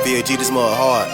VAG, this mud hard.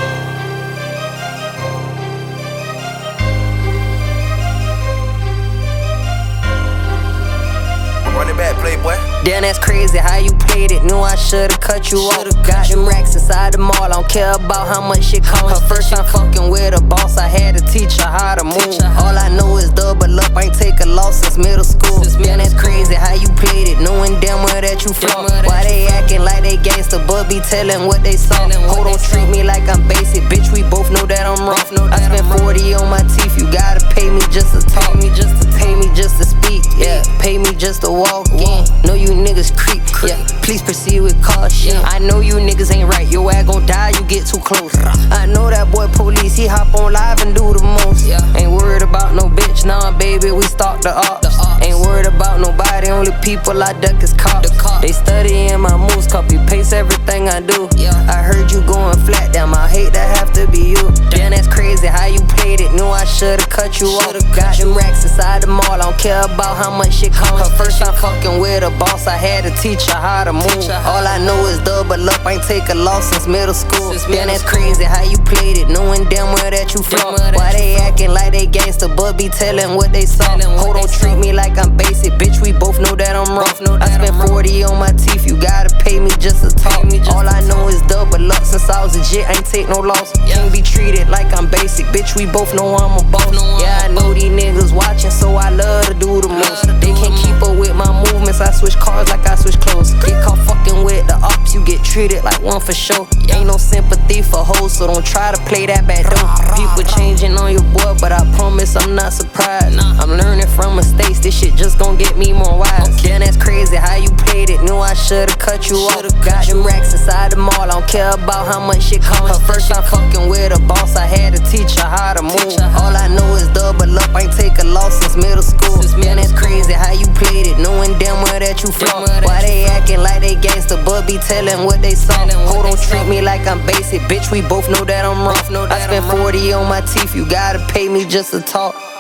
Run it back, playboy. Damn, that's crazy how you played it. Knew I should've cut you off. Got them racks inside the mall, I don't care about how much it costs. Her first time fucking with a boss, I had to teach her how to move. All I know is double up, ain't take a loss since middle school. Damn, that's crazy how you played it, knowing damn well that you flop. Why they acting like they gangsta, but be telling what they saw. Ho, don't treat me like I'm basic, bitch, we both know that I'm rough. I spent 40 on my teeth, you gotta pay me just to talk. Pay me just to speak, yeah. Pay me just to walk in. Know you niggas creep, yeah. Please proceed with caution. I know you niggas ain't right, your ass gon' die, you get too close. I know that boy police, he hop on live and do the most. Ain't worried about no bitch, nah baby, we stalk the ops. Ain't worried about nobody, only people I duck is cops. They studying my moves, copy paste everything I do. I heard you going flat, damn, I hate that have to be you. Damn, that's crazy how you played it, knew I should've cut you off. Got them racks inside the mall, I don't care about how much it costs. Her first time fucking with a boss, I had to teach her how to move. All I know is double up, ain't take a loss since middle school. Damn, that's crazy how you played it, knowing damn well that you flop. Why they acting like they gangsta, but be telling what they saw. Ho, don't treat me like I'm basic, bitch, we both know that I'm rough. I spent 40 on my teeth, you gotta pay me just to talk. All I know is double up, since I was legit, ain't take no loss. Can't be treated like I'm basic, bitch, we both know I'm a boss. Yeah, I know these niggas watching, so I love to do the most. They can't keep up with my movements, I switch cars like I switch clothes. Get caught fucking with the ops, you get treated like one for sure. Ain't no sympathy for hoes, so don't try to play that back door. People changing on your boy, but I promise I'm not surprised. I'm learning from mistakes, this shit just gon' get me more wise. Damn, that's crazy how you played it, knew I should've cut you off. Got them racks inside the mall, I don't care about how much it costs. Her first time fucking with a boss, I had to teach her how to move. All I know is double up, ain't take a loss since middle school. Damn, that's crazy how you played it, knowing damn well that you flop. Why they acting like they gangsta, but be telling what they saw. Ho, don't treat me like I'm basic, bitch, we both know that I'm rough. I spent 40 on my teeth, you gotta pay me just to talk.